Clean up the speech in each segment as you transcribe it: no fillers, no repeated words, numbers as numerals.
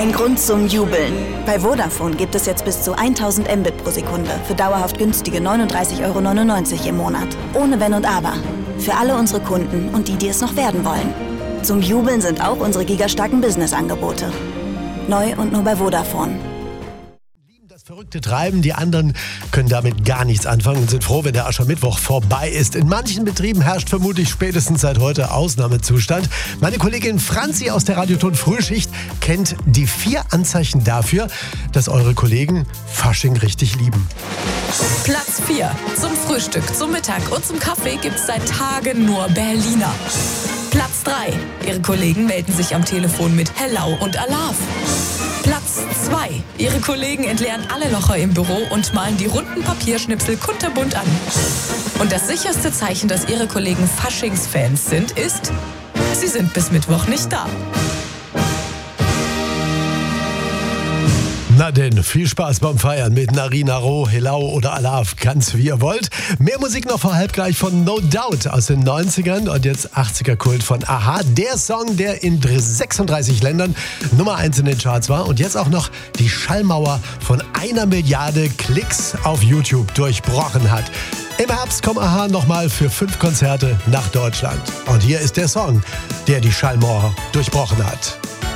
Ein Grund zum Jubeln. Bei Vodafone gibt es jetzt bis zu 1000 Mbit pro Sekunde für dauerhaft günstige 39,99 € im Monat. Ohne Wenn und Aber. Für alle unsere Kunden und die es noch werden wollen. Zum Jubeln sind auch unsere gigastarken Business-Angebote. Neu und nur bei Vodafone. Das verrückte Treiben, die anderen können damit gar nichts anfangen und sind froh, wenn der Aschermittwoch vorbei ist. In manchen Betrieben herrscht vermutlich spätestens seit heute Ausnahmezustand. Meine Kollegin Franzi aus der Radioton Frühschicht kennt die 4 Anzeichen dafür, dass eure Kollegen Fasching richtig lieben. Platz 4. Zum Frühstück, zum Mittag und zum Kaffee gibt's seit Tagen nur Berliner. Platz 3. Ihre Kollegen melden sich am Telefon mit Hello und Alaf. Platz 2. Ihre Kollegen entleeren alle Locher im Büro und malen die runden Papierschnipsel kunterbunt an. Und das sicherste Zeichen, dass Ihre Kollegen Faschingsfans sind, ist, sie sind bis Mittwoch nicht da. Na denn, viel Spaß beim Feiern mit Narina Roh, Helau oder Alaf, ganz wie ihr wollt. Mehr Musik noch vor halb gleich von No Doubt aus den 90ern und jetzt 80er-Kult von Aha. Der Song, der in 36 Ländern Nummer 1 in den Charts war und jetzt auch noch die Schallmauer von 1 Milliarde Klicks auf YouTube durchbrochen hat. Im Herbst kommen Aha nochmal für 5 Konzerte nach Deutschland. Und hier ist der Song, der die Schallmauer durchbrochen hat.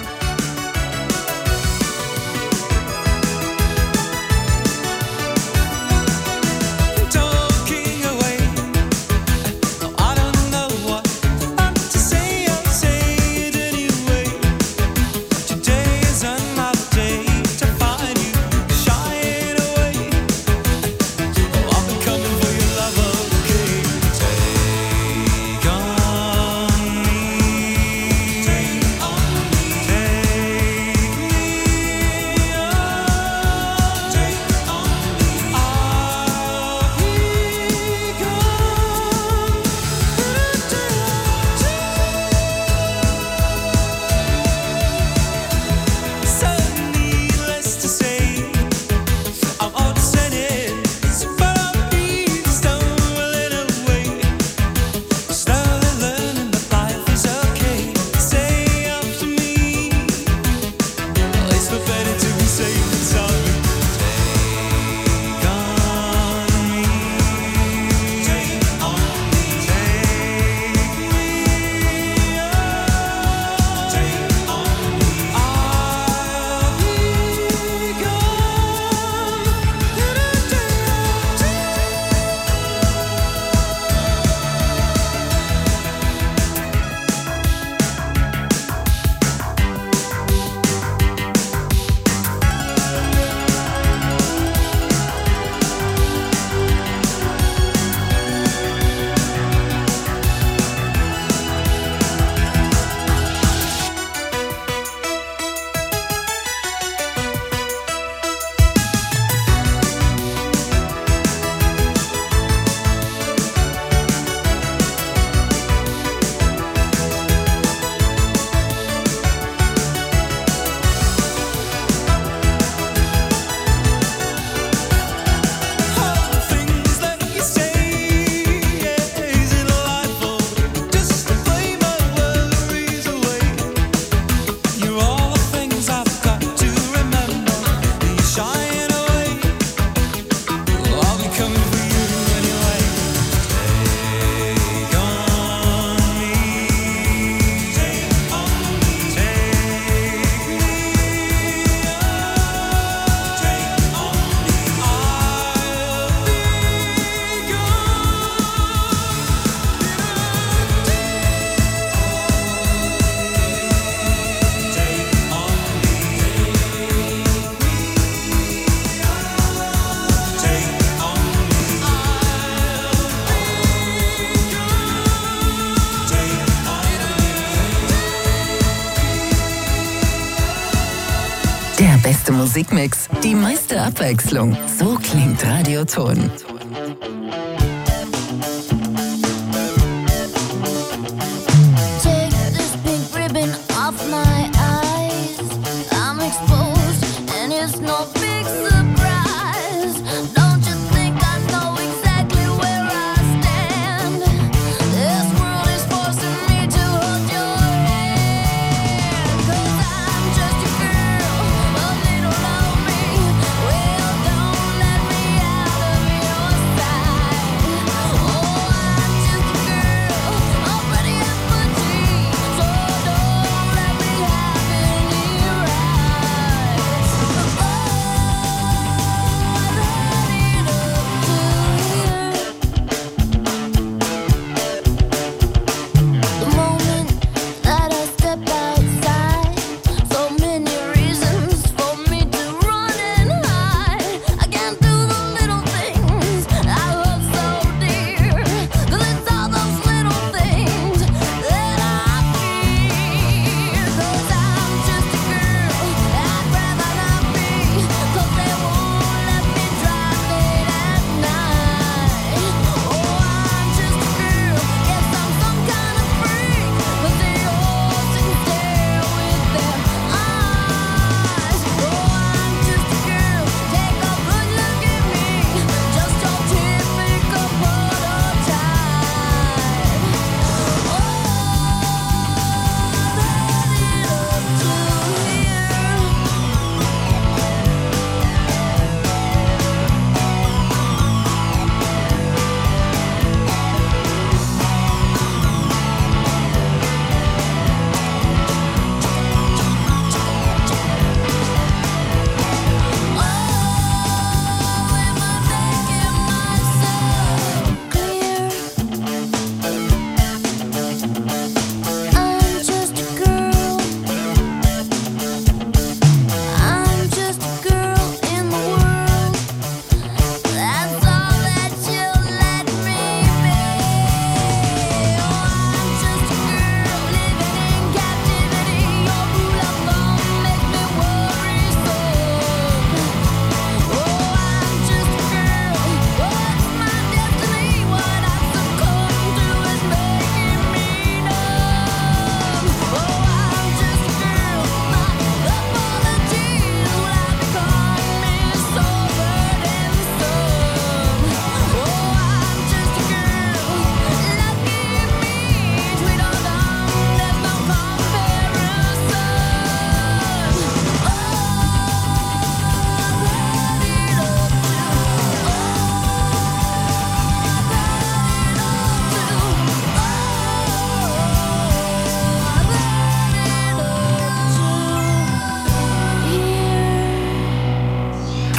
Der beste Musikmix, die meiste Abwechslung. So klingt Radioton. Girl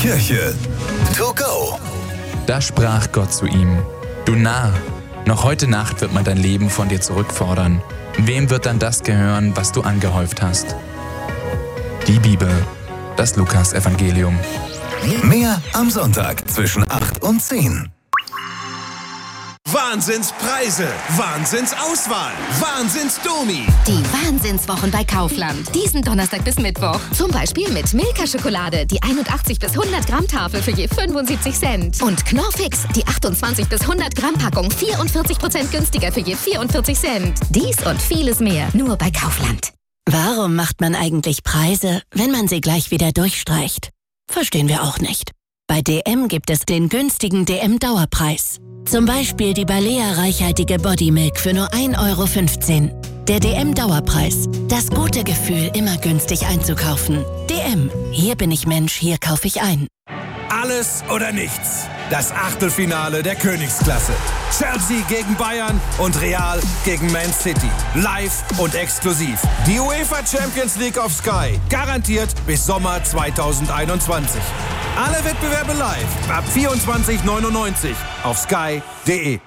Kirche to go. Da sprach Gott zu ihm: Du Narr, noch heute Nacht wird man dein Leben von dir zurückfordern. Wem wird dann das gehören, was du angehäuft hast? Die Bibel, das Lukas-Evangelium. Mehr am Sonntag zwischen 8 und 10. Wahnsinnspreise, Wahnsinnsauswahl, Wahnsinnsdomi. Die Wahnsinnswochen bei Kaufland. Diesen Donnerstag bis Mittwoch. Zum Beispiel mit Milka-Schokolade, die 81 bis 100 Gramm Tafel für je 75 Cent. Und Knorrfix, die 28 bis 100 Gramm Packung 44% günstiger für je 44 Cent. Dies und vieles mehr nur bei Kaufland. Warum macht man eigentlich Preise, wenn man sie gleich wieder durchstreicht? Verstehen wir auch nicht. Bei DM gibt es den günstigen DM-Dauerpreis. Zum Beispiel die Balea reichhaltige Bodymilk für nur 1,15 €. Der DM-Dauerpreis. Das gute Gefühl, immer günstig einzukaufen. DM. Hier bin ich Mensch, hier kaufe ich ein. Alles oder nichts. Das Achtelfinale der Königsklasse. Chelsea gegen Bayern und Real gegen Man City. Live und exklusiv. Die UEFA Champions League auf Sky. Garantiert bis Sommer 2021. Alle Wettbewerbe live ab 24,99 auf sky.de.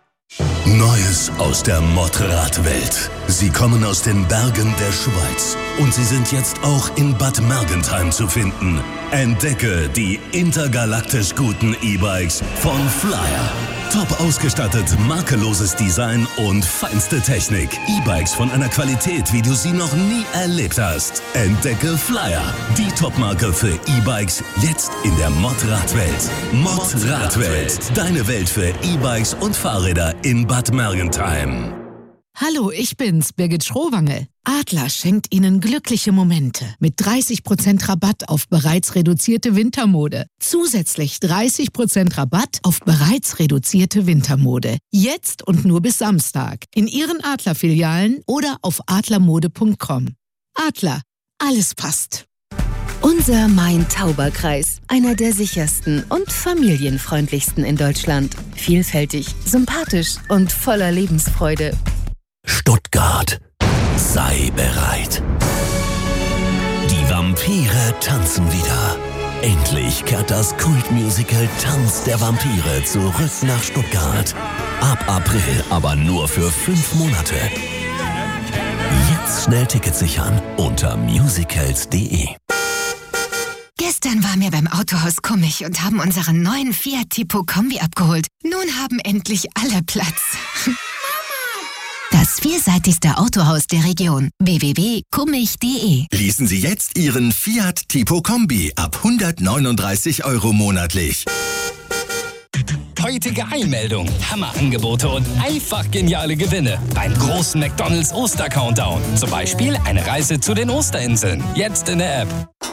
Neues aus der Motorradwelt. Sie kommen aus den Bergen der Schweiz und sie sind jetzt auch in Bad Mergentheim zu finden. Entdecke die intergalaktisch guten E-Bikes von Flyer. Top ausgestattet, makelloses Design und feinste Technik. E-Bikes von einer Qualität, wie du sie noch nie erlebt hast. Entdecke Flyer, die Topmarke für E-Bikes, jetzt in der Motorradwelt. Motorradwelt, deine Welt für E-Bikes und Fahrräder in Bad Mergentheim. Hallo, ich bin's, Birgit Schrowange. Adler schenkt Ihnen glückliche Momente mit 30% Rabatt auf bereits reduzierte Wintermode. Zusätzlich 30% Rabatt auf bereits reduzierte Wintermode. Jetzt und nur bis Samstag in Ihren Adler-Filialen oder auf adlermode.com. Adler, alles passt. Unser Main-Tauber-Kreis, einer der sichersten und familienfreundlichsten in Deutschland. Vielfältig, sympathisch und voller Lebensfreude. Stuttgart, sei bereit. Die Vampire tanzen wieder. Endlich kehrt das Kultmusical Tanz der Vampire zurück nach Stuttgart. Ab April aber nur für 5 Monate. Jetzt schnell Tickets sichern unter musicals.de. Gestern waren wir beim Autohaus Kummich und haben unseren neuen Fiat Tipo Kombi abgeholt. Nun haben endlich alle Platz. Das vielseitigste Autohaus der Region. www.kummich.de. Leasen Sie jetzt Ihren Fiat Tipo Kombi ab 139 € monatlich. Heutige Einmeldung, Hammerangebote und einfach geniale Gewinne beim großen McDonald's Oster-Countdown. Zum Beispiel eine Reise zu den Osterinseln. Jetzt in der App.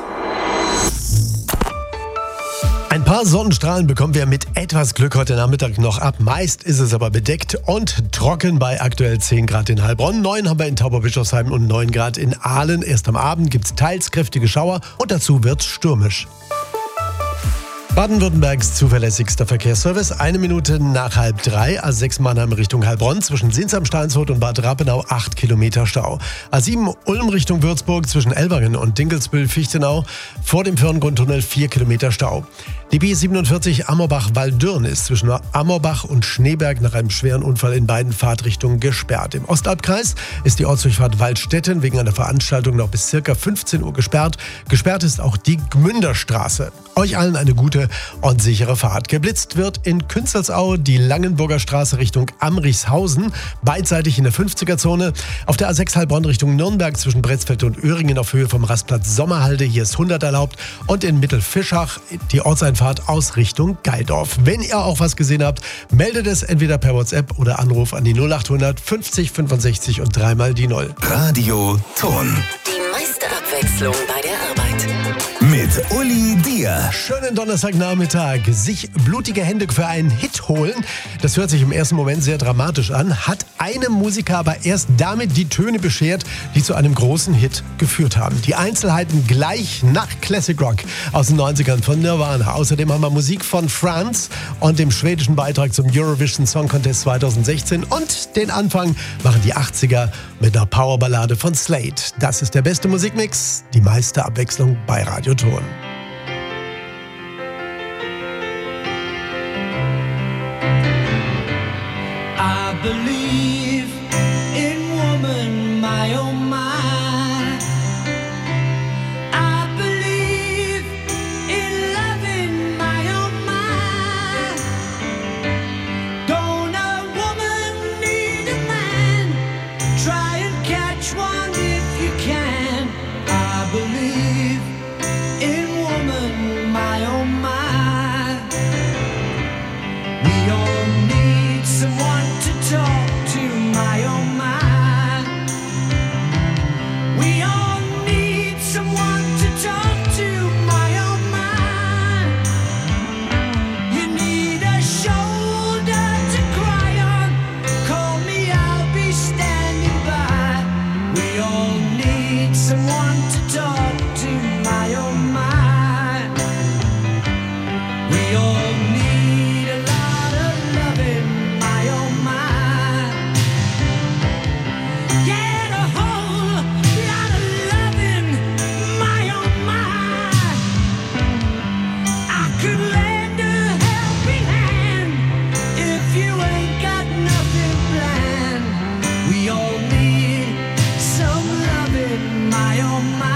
Ein paar Sonnenstrahlen bekommen wir mit etwas Glück heute Nachmittag noch ab. Meist ist es aber bedeckt und trocken bei aktuell 10 Grad in Heilbronn. 9 haben wir in Tauberbischofsheim und 9 Grad in Aalen. Erst am Abend gibt es teils kräftige Schauer und dazu wird's stürmisch. Baden-Württembergs zuverlässigster Verkehrsservice. 1 Minute nach 2:30, A6 Mannheim Richtung Heilbronn. Zwischen Sinsheim-Steinsholt und Bad Rappenau 8 Kilometer Stau. A7 Ulm Richtung Würzburg zwischen Elwangen und Dinkelsbühl-Fichtenau. Vor dem Firngrundtunnel 4 Kilometer Stau. Die B47 Ammerbach-Waldürn ist zwischen Ammerbach und Schneeberg nach einem schweren Unfall in beiden Fahrtrichtungen gesperrt. Im Ostalbkreis ist die Ortsdurchfahrt Waldstätten wegen einer Veranstaltung noch bis ca. 15 Uhr gesperrt. Gesperrt ist auch die Gmünderstraße. Euch allen eine gute und sichere Fahrt. Geblitzt wird in Künzelsau die Langenburger Straße Richtung Amrichshausen, beidseitig in der 50er-Zone. Auf der A6 Heilbronn Richtung Nürnberg zwischen Bretzfeld und Öhringen auf Höhe vom Rastplatz Sommerhalde, hier ist 100 erlaubt. Und in Mittelfischach die Ortseinfahrt aus Richtung Geildorf. Wenn ihr auch was gesehen habt, meldet es entweder per WhatsApp oder Anruf an die 0800 50 65 und 3 mal die 0. Radio Ton. Die meiste Abwechslung bei der Arbeit. Mit Uli Dier. Schönen Donnerstagnachmittag. Sich blutige Hände für einen Hit holen, das hört sich im ersten Moment sehr dramatisch an, hat einem Musiker aber erst damit die Töne beschert, die zu einem großen Hit geführt haben. Die Einzelheiten gleich nach Classic Rock aus den 90ern von Nirvana. Außerdem haben wir Musik von Franz und dem schwedischen Beitrag zum Eurovision Song Contest 2016 und den Anfang machen die 80er mit einer Powerballade von Slade. Das ist der beste Musikmix, die meiste Abwechslung bei Radio Ton. believe in woman, my oh my. I believe in loving, my oh my. Don't a woman need a man? Try and catch one if you can. I believe in woman, my oh my. We all need someone to talk to, my oh my. We all need someone to talk to, my oh my. You need a shoulder to cry on. Call me, I'll be standing by. We all need someone to talk to, my oh my. We all need a lot of loving, my oh my. Yeah, a whole lot of loving, my oh my. I could lend a helping hand if you ain't got nothing planned. We all need some loving, my oh my.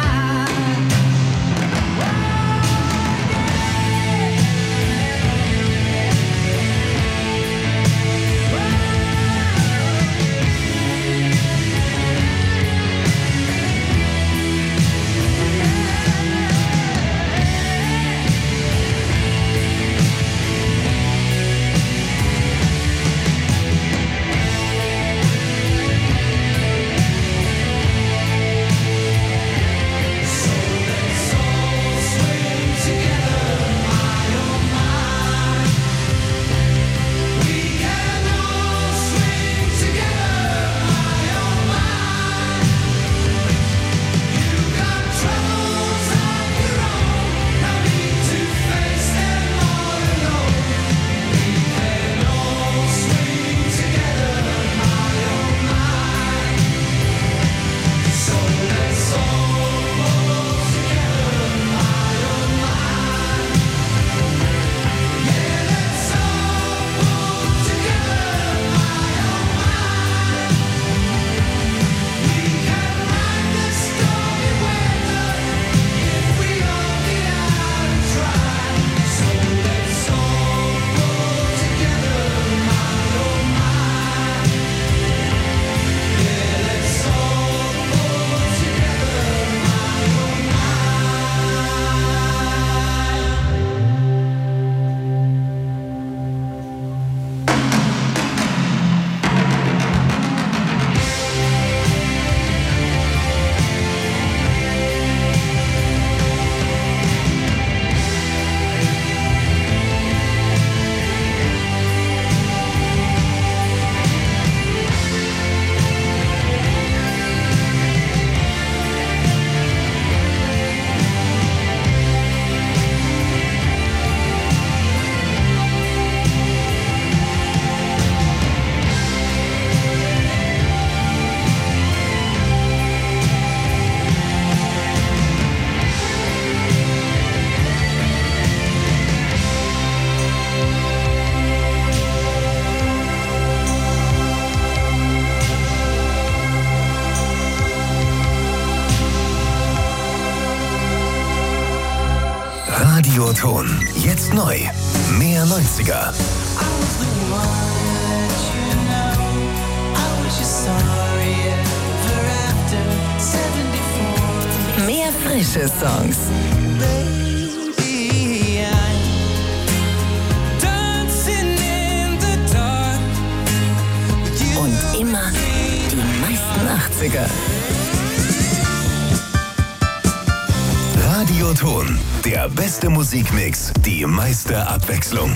Radioton. Jetzt neu. Mehr 90er. Mehr frische Songs. Und immer die meisten 80er. Radioton. Der beste Musikmix, die meiste Abwechslung.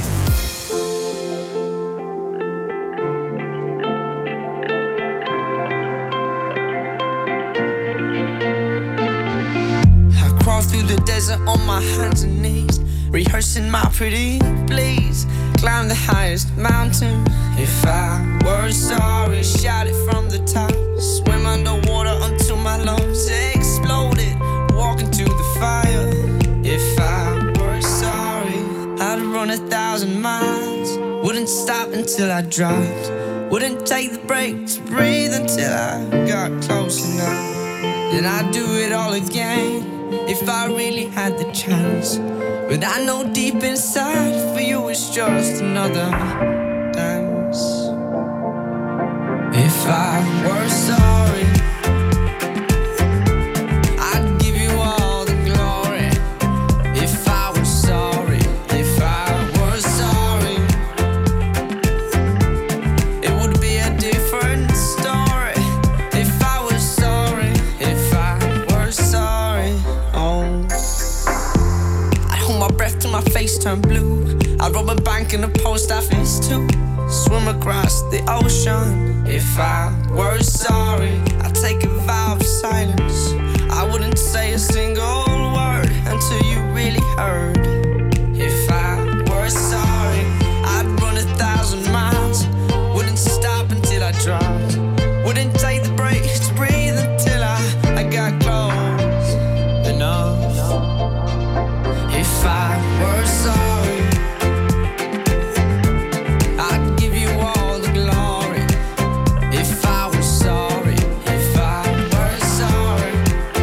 I crawl through the desert on my hands and knees, rehearsing my pretty please. Climb the highest mountain. If I were sorry, shout it from the top. Swim underwater until my lungs exploded. Walk into the fire. If I were sorry, I'd run 1,000 miles. Wouldn't stop until I dropped Wouldn't take the break to breathe until I got close enough. Then I'd do it all again if I really had the chance. But I know deep inside for you it's just another dance. If I were sorry, I'd give you all the glory. If I were sorry, if I were sorry, it would be a different story. If I was sorry, if I were sorry, oh. I'd hold my breath till my face turned blue. I'd rob a bank in the post office too. Swim across the ocean. If I were sorry, I'd take a vow of silence. I wouldn't say a single word until you really heard. If I were sorry, I'd run 1,000 miles. Wouldn't stop until I dropped. Wouldn't take the break to breathe until I got close enough. If I were sorry, I'd give you all the glory. If I was sorry, if I were sorry,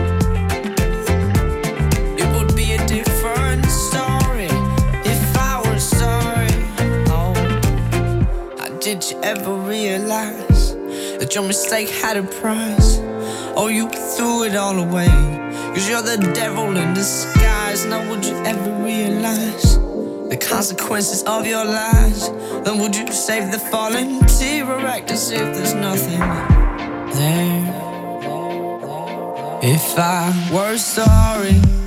it would be a different story. If I was sorry, oh. Did you ever realize that your mistake had a price? Oh, you threw it all away, 'cause you're the devil in disguise. Now would you ever realize the consequences of your lies? Then would you save the fallen tear or act as if there's nothing there? If I were sorry,